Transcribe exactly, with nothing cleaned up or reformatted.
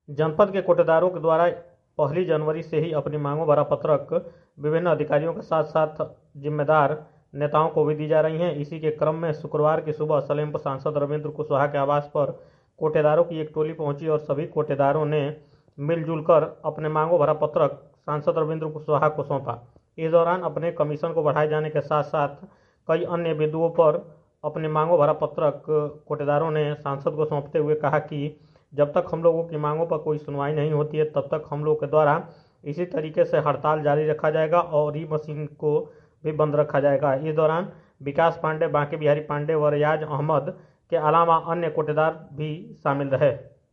जनपद के कोटेदारों के द्वारा पहली जनवरी से ही अपनी मांगों भरा पत्रक विभिन्न अधिकारियों के साथ साथ जिम्मेदार नेताओं को भी दी जा रही हैं। इसी के क्रम में शुक्रवार की सुबह सलेमपुर सांसद रविंद्र कुशवाहा के आवास पर कोटेदारों की एक टोली पहुंची और सभी कोटेदारों ने मिलजुल कर अपने मांगों भरा पत्रक सांसद रविंद्र कुशवाहा को सौंपा। इस दौरान अपने कमीशन को बढ़ाए जाने के साथ साथ कई अन्य बिंदुओं पर अपने मांगों भरा पत्रक कोटेदारों ने सांसद को सौंपते हुए कहा कि जब तक हम लोगों की मांगों पर कोई सुनवाई नहीं होती है तब तक हम लोग के द्वारा इसी तरीके से हड़ताल जारी रखा जाएगा और ई मशीन को भी बंद रखा जाएगा। इस दौरान विकास पांडे, बांके बिहारी पांडे व रियाज अहमद के अलावा अन्य कोटेदार भी शामिल रहे।